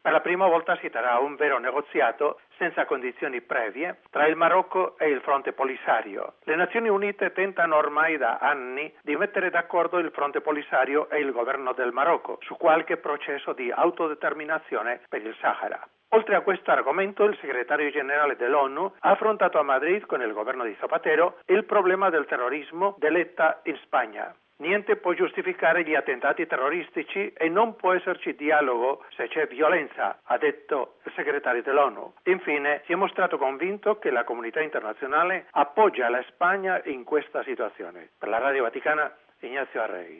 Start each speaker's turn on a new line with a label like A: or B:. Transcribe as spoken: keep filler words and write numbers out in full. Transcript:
A: Per la prima volta si terrà un vero negoziato senza condizioni previe tra il Marocco e il Fronte Polisario. Le Nazioni Unite tentano ormai da anni di mettere d'accordo il Fronte Polisario e il governo del Marocco su qualche processo di autodeterminazione per il Sahara. Oltre a questo argomento, il segretario generale dell'ONU ha affrontato a Madrid con il governo di Zapatero il problema del terrorismo dell'E T A in Spagna. Niente può giustificare gli attentati terroristici e non può esserci dialogo se c'è violenza, ha detto il segretario dell'ONU. Infine, si è mostrato convinto che la comunità internazionale appoggia la Spagna in questa situazione. Per la Radio Vaticana, Ignazio Arrei.